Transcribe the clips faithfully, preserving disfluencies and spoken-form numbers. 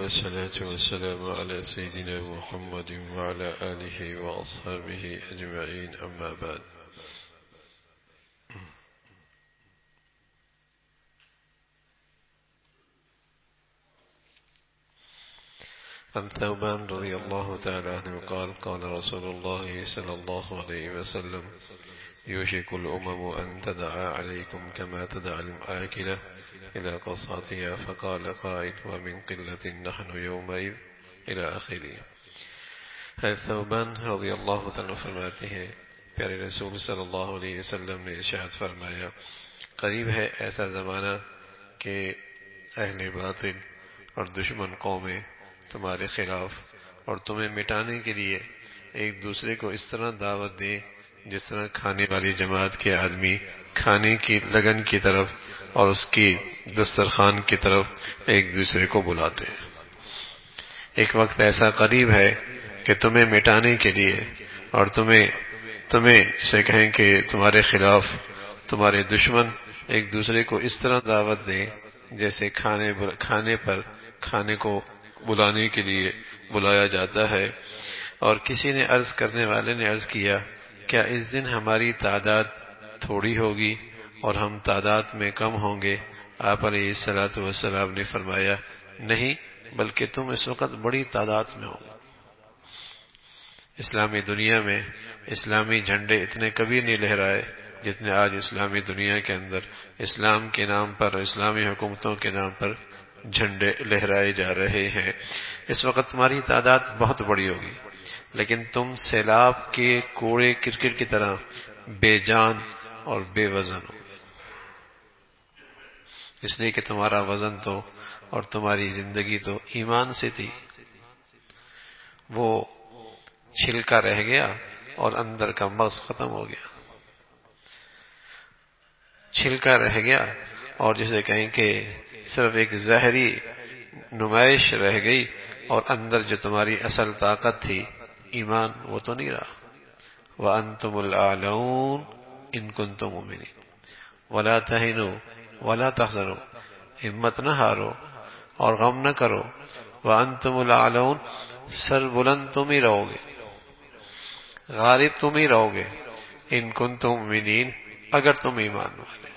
والصلاة والسلام على سيدنا محمد وعلى آله وأصحابه أجمعين أما بعد. عن ثوبان رضي الله تعالى عنه قال قال رسول الله صلى الله عليه وسلم يوشك الأمم أن تدعى عليكم كما تدعى الآكلة إلى قصاتها فقال قائل ومن قلة نحن يومئذ إلى آخره. حضرت ثوبان رضی اللہ تعالیٰ فرماتے ہیں پیارے رسول صلی اللہ علیہ وسلم نے ارشاد فرمایا قریب ہے ایسا زمانہ کہ اہل باطل اور دشمن قومیں تمہارے خلاف اور تمہیں مٹانے کے لیے ایک دوسرے کو اس طرح دعوت دے جس طرح کھانے والی جماعت کے آدمی کھانے کی لگن کی طرف اور اس کی دسترخوان کی طرف ایک دوسرے کو بلاتے ہیں. ایک وقت ایسا قریب ہے کہ تمہیں مٹانے کے لیے اور تمہیں تمہیں جسے کہیں کہ تمہارے خلاف تمہارے دشمن ایک دوسرے کو اس طرح دعوت دیں جیسے کھانے کھانے پر کھانے کو بلانے کے لیے بلایا جاتا ہے. اور کسی نے عرض کرنے والے نے عرض کیا کیا اس دن ہماری تعداد تھوڑی ہوگی اور ہم تعداد میں کم ہوں گے؟ آپ علیہ الصلوۃ والسلام نے فرمایا نہیں بلکہ تم اس وقت بڑی تعداد میں ہو. اسلامی دنیا میں اسلامی جھنڈے اتنے کبھی نہیں لہرائے جتنے آج اسلامی دنیا کے اندر اسلام کے نام پر اسلامی حکومتوں کے نام پر جھنڈے لہرائے جا رہے ہیں. اس وقت تمہاری تعداد بہت بڑی ہوگی لیکن تم سیلاب کے کوڑے کرکٹ کی طرح بے جان اور بے وزن ہو، اس لیے کہ تمہارا وزن تو اور تمہاری زندگی تو ایمان سے تھی. وہ چھلکا رہ گیا اور اندر کا مغز ختم ہو گیا. چھلکا رہ گیا اور جسے کہیں کہ صرف ایک زہری نمائش رہ گئی اور اندر جو تمہاری اصل طاقت تھی ایمان وہ تو نہیں رہا. وَأَنْتُمُ الْأَعْلَوْنَ إِن كُنتُم مُؤْمِنِينَ وَلَا تَهِنُوا وَلَا تَحْزَنُوا ہمت نہ ہارو اور غم نہ کرو. وَأَنْتُمُ الْأَعْلَوْنَ سر بلند تم ہی رہو گے، غالب تم ہی رہو گے. إِن كُنتُم مُؤْمِنِينَ اگر تم ایمان والے.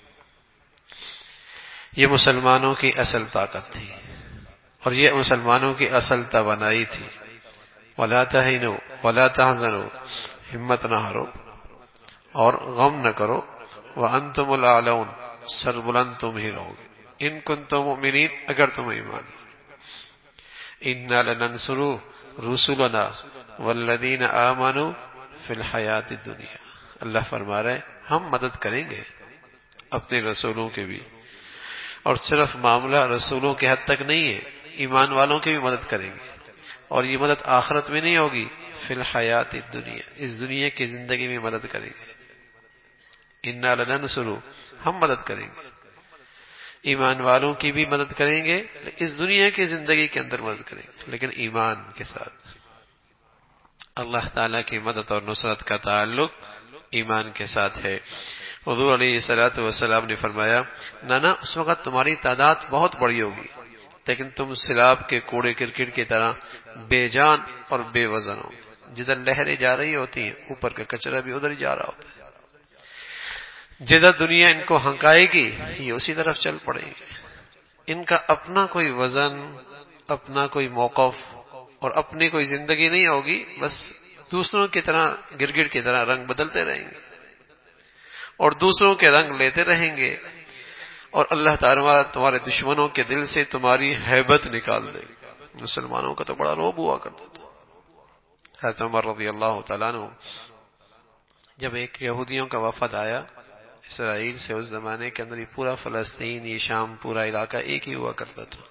یہ مسلمانوں کی اصل طاقت تھی اور یہ مسلمانوں کی اصل توانائی تھی. وَلَا تَهِنُوا وَلَا تَحْزَنُوا ہمت نہ ہارو اور غم نہ کرو. وَأَنْتُمُ الْأَعْلَوْنَ سر بلند تم ہی رہو گے. إِن كُنتُم مُؤْمِنِينَ اگر تم ایمان. إِنَّا لَنَنْصُرُ رُسُلَنَا وَالَّذِينَ آمَنُوا فِي الْحَيَاةِ الدُّنْيَا. اللہ فرما رہے ہم مدد کریں گے اپنے رسولوں کے بھی، اور صرف معاملہ رسولوں کے حد تک نہیں ہے، ایمان والوں کی بھی مدد کریں گے. اور یہ مدد آخرت میں نہیں ہوگی، فی الحیات الدنیا اس دنیا کی زندگی میں مدد کریں گے. انا لننصر ہم مدد کریں گے، ایمان والوں کی بھی مدد کریں گے، اس دنیا کی زندگی کے اندر مدد کریں گے لیکن ایمان کے ساتھ. اللہ تعالیٰ کی مدد اور نصرت کا تعلق ایمان کے ساتھ ہے. حضور علیہ الصلوۃ والسلام نے فرمایا نہ نہ اس وقت تمہاری تعداد بہت بڑی ہوگی لیکن تم سیلاب کے کوڑے کرکٹ کی طرح بے جان اور بے وزن ہو. جدھر لہریں جا رہی ہوتی ہیں اوپر کا کچرا بھی ادھر ہی جا رہا ہوتا ہے. جدھر دنیا ان کو ہنکائے گی یہ اسی طرف چل پڑیں گے. ان کا اپنا کوئی وزن، اپنا کوئی موقف اور اپنی کوئی زندگی نہیں ہوگی، بس دوسروں کی طرح گرگٹ کی طرح رنگ بدلتے رہیں گے اور دوسروں کے رنگ لیتے رہیں گے. اور اللہ تعالیٰ تمہارے دشمنوں کے دل سے تمہاری ہیبت نکال دے. مسلمانوں کا تو بڑا روب ہوا کرتا تھا. حضرت عمر رضی اللہ تعالیٰ عنہ جب ایک یہودیوں کا وفد آیا اسرائیل سے، اس زمانے کے اندر یہ پورا فلسطین، یہ شام، پورا علاقہ ایک ہی ہوا کرتا تھا،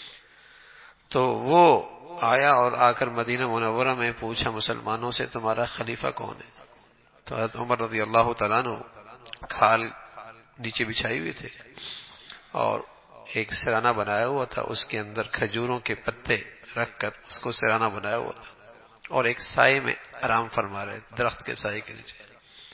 تو وہ آیا اور آ کر مدینہ منورہ میں پوچھا مسلمانوں سے تمہارا خلیفہ کون ہے؟ تو حضرت عمر رضی اللہ تعالیٰ عنہ کھال نیچے بچھائی ہوئی تھے اور ایک سرانہ بنایا ہوا تھا، اس کے اندر کھجوروں کے پتے رکھ کر اس کو سرانہ بنایا ہوا تھا اور ایک سائے میں آرام فرما رہے، درخت کے سائے کے نیچے.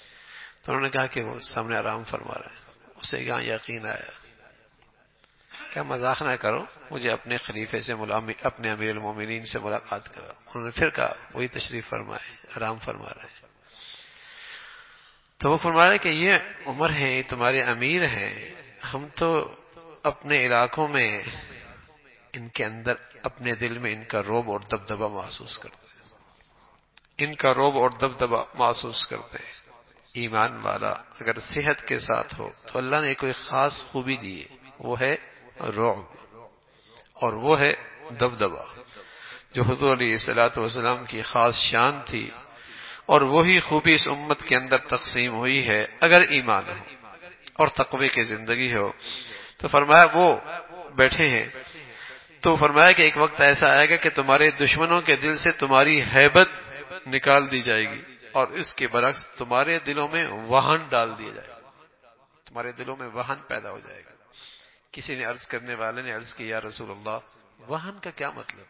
تو انہوں نے کہا کہ وہ سامنے آرام فرما رہے ہیں. اسے یہاں یقین آیا کیا مذاق نہ کرو، مجھے اپنے خلیفے سے اپنے امیر المومنین سے ملاقات کرا۔ انہوں نے پھر کہا وہی تشریف فرمائے، آرام فرما رہے ہیں۔ تو وہ فرما رہے کہ یہ عمر ہے، تمہارے امیر ہیں، ہم تو اپنے علاقوں میں ان کے اندر اپنے دل میں ان کا رعب اور دبدبہ محسوس کرتے ہیں، ان کا رعب اور دبدبہ محسوس کرتے ہیں۔ ایمان والا اگر صحت کے ساتھ ہو تو اللہ نے کوئی خاص خوبی دی ہے، وہ ہے رعب اور وہ ہے دبدبہ، جو حضور علیہ الصلوۃ والسلام کی خاص شان تھی، اور وہی خوبی اس امت کے اندر تقسیم ہوئی ہے اگر ایمان ہو اور تقوی کی زندگی ہو۔ تو فرمایا وہ بیٹھے ہیں، تو فرمایا کہ ایک وقت ایسا آئے گا کہ تمہارے دشمنوں کے دل سے تمہاری ہیبت نکال دی جائے گی، اور اس کے برعکس تمہارے دلوں میں وہن ڈال دیا جائے گا، تمہارے دلوں میں وہن پیدا ہو جائے گا۔ کسی نے عرض کرنے والے نے عرض کی یا رسول اللہ، وہن کا کیا مطلب؟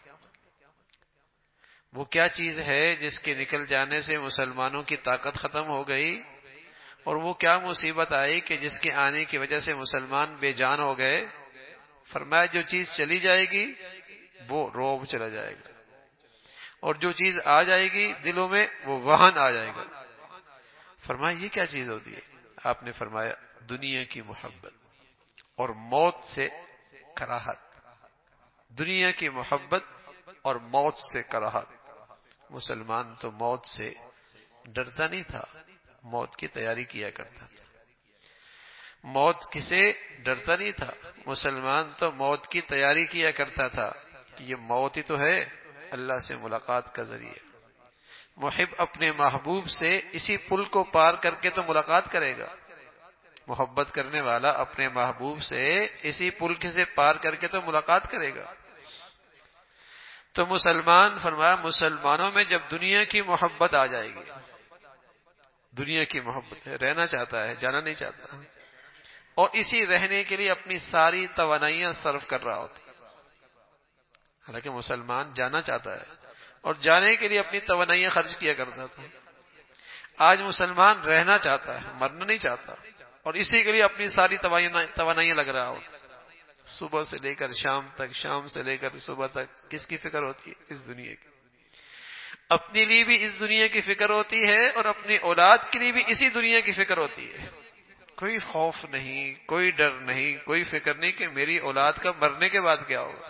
وہ کیا چیز ہے جس کے نکل جانے سے مسلمانوں کی طاقت ختم ہو گئی، اور وہ کیا مصیبت آئی کہ جس کے آنے کی وجہ سے مسلمان بے جان ہو گئے؟ فرمایا جو چیز چلی جائے گی وہ رعب چلا جائے گا، اور جو چیز آ جائے گی دلوں میں وہ وہن آ جائے گا۔ فرمایا یہ کیا چیز ہوتی ہے؟ آپ نے فرمایا دنیا کی محبت اور موت سے کراہت، دنیا کی محبت اور موت سے کراہت۔ مسلمان تو موت سے ڈرتا نہیں تھا، موت کی تیاری کیا کرتا تھا۔ موت کسے ڈرتا نہیں تھا، مسلمان تو موت کی تیاری کیا کرتا تھا کہ یہ موت ہی تو ہے اللہ سے ملاقات کا ذریعہ۔ محب اپنے محبوب سے اسی پل کو پار کر کے تو ملاقات کرے گا، محبت کرنے والا اپنے محبوب سے اسی پل سے پار کر کے تو ملاقات کرے گا۔ تو مسلمان فرمایا مسلمانوں میں جب دنیا کی محبت آ جائے گی، دنیا کی محبت ہے، رہنا چاہتا ہے، جانا نہیں چاہتا، اور اسی رہنے کے لیے اپنی ساری توانائیاں صرف کر رہا ہوتا ہے۔ حالانکہ مسلمان جانا چاہتا ہے اور جانے کے لیے اپنی توانائیاں خرچ کیا کرتا تھا، آج مسلمان رہنا چاہتا ہے، مرنا نہیں چاہتا، اور اسی کے لیے اپنی ساری توانائیاں لگ رہا ہوتا ہے۔ صبح سے لے کر شام تک، شام سے لے کر صبح تک کس کی فکر ہوتی ہے؟ اس دنیا کی۔ اپنے لیے بھی اس دنیا کی فکر ہوتی ہے اور اپنی اولاد کے لیے بھی اسی دنیا کی فکر ہوتی ہے۔ کوئی خوف نہیں، کوئی ڈر نہیں، کوئی فکر نہیں کہ میری اولاد کا مرنے کے بعد کیا ہوگا۔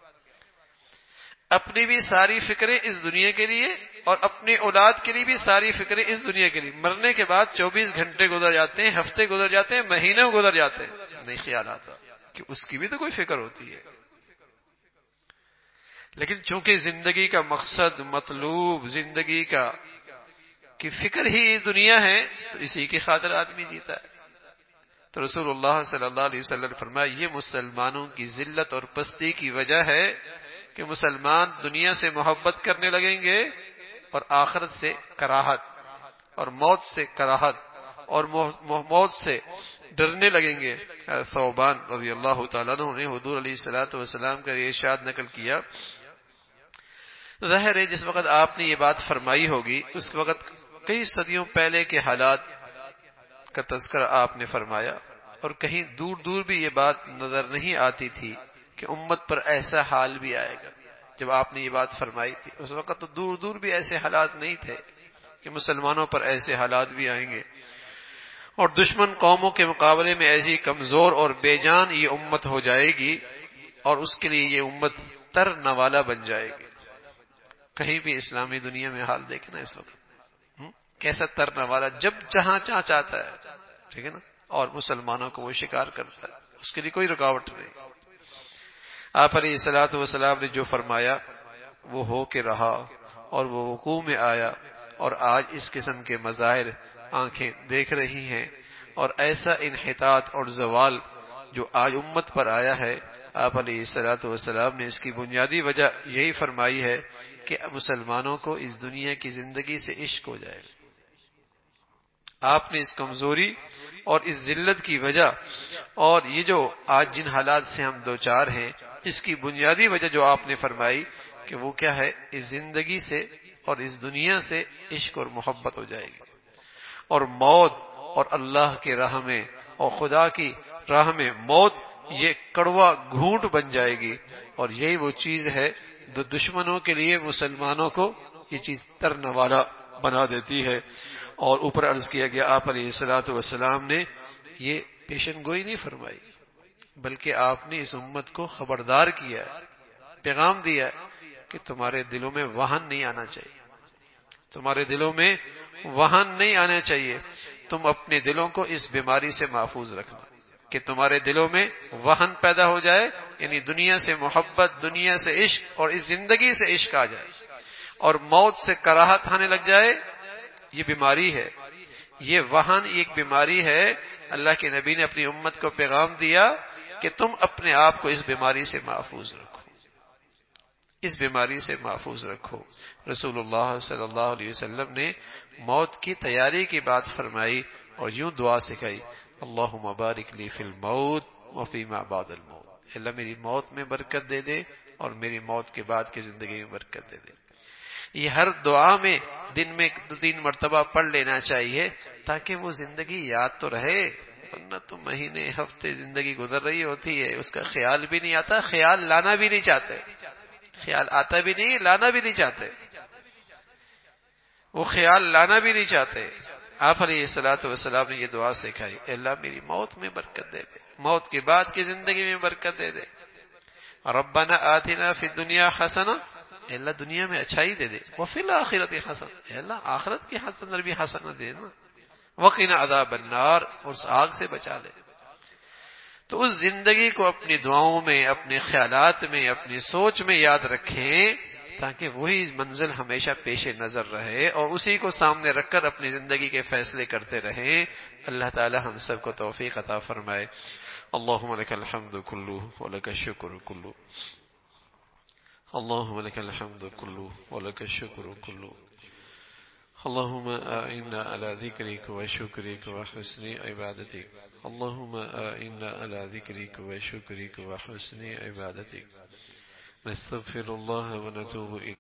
اپنی بھی ساری فکریں اس دنیا کے لیے اور اپنی اولاد کے لیے بھی ساری فکریں اس دنیا کے لیے۔ مرنے کے بعد چوبیس گھنٹے گزر جاتے ہیں، ہفتے گزر جاتے ہیں، مہینے گزر جاتے ہیں، نہیں خیال آتا کہ اس کی بھی تو کوئی فکر ہوتی ہے۔ لیکن چونکہ زندگی کا مقصد، مطلوب زندگی کا کی فکر ہی دنیا ہے، تو اسی کی خاطر آدمی جیتا ہے۔ تو رسول اللہ صلی اللہ علیہ وسلم نے فرمایا یہ مسلمانوں کی ذلت اور پستی کی وجہ ہے کہ مسلمان دنیا سے محبت کرنے لگیں گے اور آخرت سے کراہت، اور موت سے کراہت اور موت سے ڈرنے لگیں گے۔ ثوبان رضی اللہ تعالیٰ عنہ نے حضور علیہ الصلوۃ والسلام کا ارشاد نقل کیا، ظاہر ہے جس وقت آپ نے یہ بات فرمائی ہوگی اس وقت کئی صدیوں پہلے کے حالات کا تذکرہ آپ نے فرمایا، اور کہیں دور دور بھی یہ بات نظر نہیں آتی تھی کہ امت پر ایسا حال بھی آئے گا۔ جب آپ نے یہ بات فرمائی تھی اس وقت تو دور دور بھی ایسے حالات نہیں تھے کہ مسلمانوں پر ایسے حالات بھی آئیں گے، اور دشمن قوموں کے مقابلے میں ایسی کمزور اور بے جان یہ امت ہو جائے گی، اور اس کے لیے یہ امت تر نوالا بن جائے گی۔ کہیں بھی اسلامی دنیا میں حال دیکھنا اس وقت کیسا تر نوالا، جب جہاں چاہ چاہتا ہے، ٹھیک ہے نا، اور مسلمانوں کو وہ شکار کرتا ہے، اس کے لیے کوئی رکاوٹ نہیں۔ آپ علیہ الصلوۃ والسلام نے جو فرمایا وہ ہو کے رہا اور وہ وقوع میں آیا، اور آج اس قسم کے مظاہر آنکھیں دیکھ رہی ہیں، اور ایسا انحطاط اور زوال جو آج امت پر آیا ہے، آپ علیہ الصلوۃ والسلام نے اس کی بنیادی وجہ یہی فرمائی ہے کہ مسلمانوں کو اس دنیا کی زندگی سے عشق ہو جائے گا۔ آپ نے اس کمزوری اور اس ذلت کی وجہ اور یہ جو آج جن حالات سے ہم دوچار ہیں اس کی بنیادی وجہ جو آپ نے فرمائی کہ وہ کیا ہے، اس زندگی سے اور اس دنیا سے عشق اور محبت ہو جائے گی، اور موت اور اللہ کے راہ میں اور خدا کی راہ میں موت یہ کڑوا گھونٹ بن جائے گی، اور یہی وہ چیز ہے جو دشمنوں کے لیے مسلمانوں کو یہ چیز ترنے والا بنا دیتی ہے۔ اور اوپر عرض کیا گیا آپ علیہ الصلوۃ والسلام نے یہ پیشن گوئی نہیں فرمائی، بلکہ آپ نے اس امت کو خبردار کیا ہے، پیغام دیا ہے کہ تمہارے دلوں میں وہن نہیں آنا چاہیے، تمہارے دلوں میں وہن نہیں آنا چاہیے، تم اپنے دلوں کو اس بیماری سے محفوظ رکھنا کہ تمہارے دلوں میں وہن پیدا ہو جائے، یعنی دنیا سے محبت، دنیا سے عشق اور اس زندگی سے عشق آ جائے اور موت سے کراہت آنے لگ جائے۔ یہ بیماری ہے، یہ وہن ایک بیماری ہے۔ اللہ کے نبی نے اپنی امت کو پیغام دیا کہ تم اپنے آپ کو اس بیماری سے محفوظ رکھو، اس بیماری سے محفوظ رکھو۔ رسول اللہ صلی اللہ علیہ وسلم نے موت کی تیاری کی بات فرمائی اور یوں دعا سکھائی، اللہم بارک لی فی الموت وفی ما بعد الموت، اللہ میری موت میں برکت دے دے اور میری موت کے بعد کی زندگی میں برکت دے دے۔ یہ ہر دعا میں دن میں دو تین مرتبہ پڑھ لینا چاہیے تاکہ وہ زندگی یاد تو رہے، ورنہ تو مہینے ہفتے زندگی گزر رہی ہوتی ہے، اس کا خیال بھی نہیں آتا، خیال لانا بھی نہیں چاہتے، خیال آتا بھی نہیں، لانا بھی نہیں چاہتے، وہ خیال لانا بھی نہیں چاہتے۔ آپ علیہ الصلوۃ والسلام نے یہ دعا سکھائی، اے اللہ میری موت میں برکت دے دے، موت کے بعد کی زندگی میں برکت دے دے۔ ربنا آتنا فی الدنیا حسنہ، اے اللہ دنیا میں اچھائی دے دے، وفی الآخرۃ حسنہ، اے اللہ آخرت کی حسنہ بھی حسنہ دے نا، وقنا عذاب النار، اور اس آگ سے بچا لے۔ تو اس زندگی کو اپنی دعاؤں میں، اپنے خیالات میں، اپنی سوچ میں یاد رکھیں تاکہ وہی منزل ہمیشہ پیش نظر رہے اور اسی کو سامنے رکھ کر اپنی زندگی کے فیصلے کرتے رہیں۔ اللہ تعالی ہم سب کو توفیق عطا فرمائے۔ اللہم لک الحمد کلہ ولک الشکر کلہ، اللہم لک الحمد کلہ ولک الشکر کلہ، اللہم اعنا علی ذکرک وشکرک وحسن عبادتک، اللہم اعنا علی ذکرک وشکرک وحسن عبادتک، نستغفر اللہ ونتوب الیہ۔